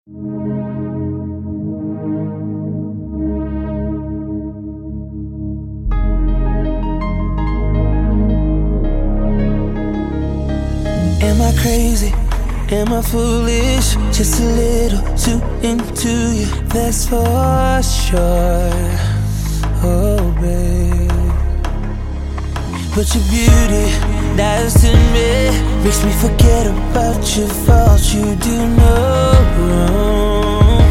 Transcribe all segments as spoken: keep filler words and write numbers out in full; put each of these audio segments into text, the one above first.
Am I crazy? Am I foolish? Just a little too into you, that's for sure. Oh, babe. But your beauty dies to me, makes me forget about your faults. You do no wrong.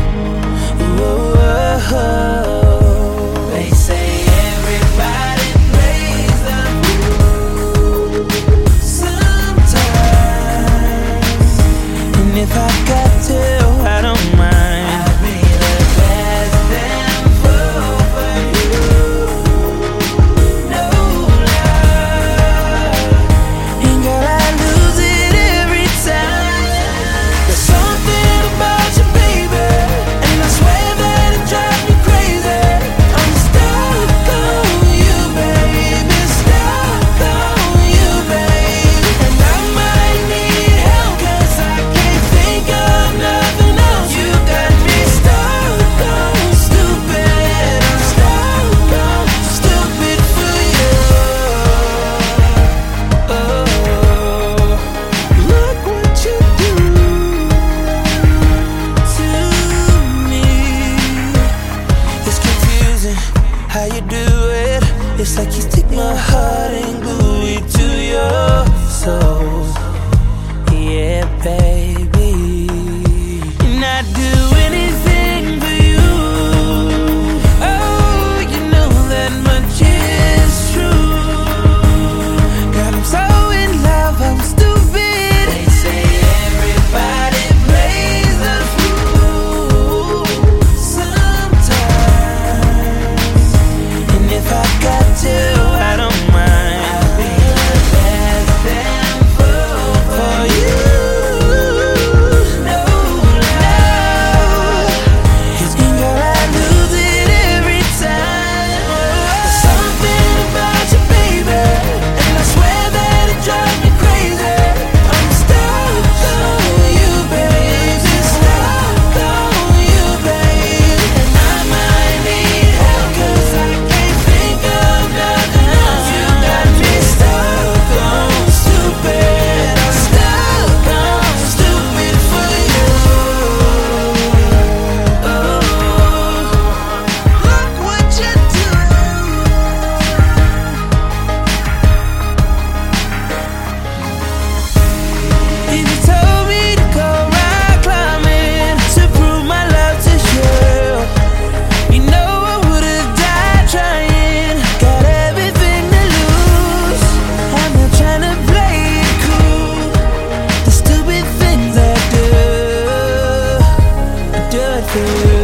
Whoa. They say everybody plays the fool sometimes, and if I got to, I don't mind. I'll be the best damn fool for you. No love, and girl, I lose it every time. There's something about you, baby, and I swear that it drives me crazy. I'm stuck on you, baby, stuck on you, baby. And I might need help, 'cause I can't think of nothing else. You got me stuck on stupid. I'm stuck on stupid for you. Oh, look what you do to me. It's confusing how you do it. It's like you take my heart and glue it to your soul. Yeah, baby. And I'd do anything for you. Oh, you know that much is true. God, I'm so in love, I'm stupid. They say everybody plays the fool sometimes, and if I got to, I don't mind. I'll be the best damn fool for you. No love, 'cause girl, I lose it every time. There's something about you, baby, and I swear that it drives me crazy. I'm stuck on you, baby, stuck on you, baby. And I might need help, 'cause I can't think of nothing else. You got me stuck on stupid. I'm stuck on stupid for you. Oh, look what you do. If you told me to go rock climbing to prove my love to you, you know I would've died trying. Got everything to lose. I'm not trying to play it cool. The stupid things I do, I do it for you.